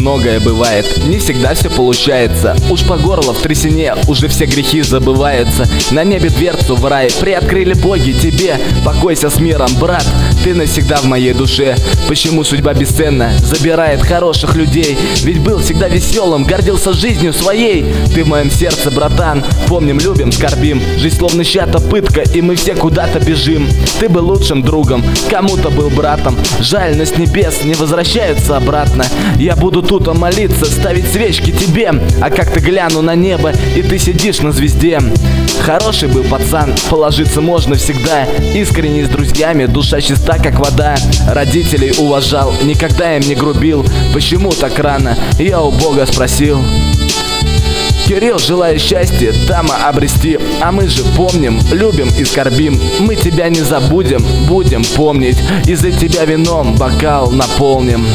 многое бывает, не всегда все получается. Уж по горло в трясине, уже все грехи забываются. На небе дверцу в рай приоткрыли боги тебе. Покойся с миром, брат, ты навсегда в моей душе. Почему судьба бесценна, забирает хороших людей? Ведь был всегда веселым, гордился жизнью своей. Ты в моем сердце, братан, помним, любим, скорбим. Жизнь словно чья-то пытка, и мы все куда-то бежим. Ты был лучшим другом, кому-то был братом. Жаль, но с небес не возвращаются обратно. Я буду тут молиться, ставить свечки тебе. А как ты гляну на небо, и ты сидишь на звезде. Хороший был пацан, положиться можно всегда. Искренний с друзьями, душа чиста как вода. Родителей уважал, никогда им не грубил. Почему так рано? Я у Бога спросил. Кирилл, желаю счастья, дама обрести. А мы же помним, любим и скорбим. Мы тебя не забудем, будем помнить. И за тебя вином бокал наполним.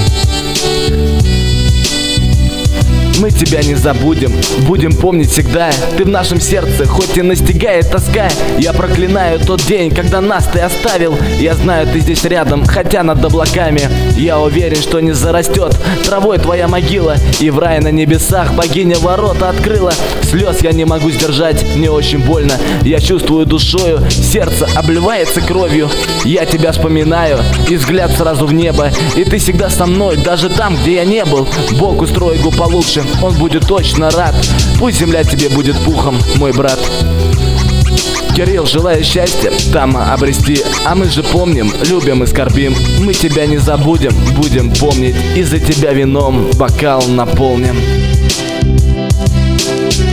Мы тебя не забудем, будем помнить всегда. Ты в нашем сердце, хоть и настигает тоска. Я проклинаю тот день, когда нас ты оставил. Я знаю, ты здесь рядом, хотя над облаками. Я уверен, что не зарастет травой твоя могила. И в рай на небесах богиня ворота открыла. Слез я не могу сдержать, мне очень больно. Я чувствую душою, сердце обливается кровью. Я тебя вспоминаю, и взгляд сразу в небо. И ты всегда со мной, даже там, где я не был. Бог устрой его получше, он будет точно рад. Пусть земля тебе будет пухом, мой брат. Кирилл, желаю счастья, там обрести. А мы же помним, любим и скорбим. Мы тебя не забудем, будем помнить. И за тебя вином бокал наполним.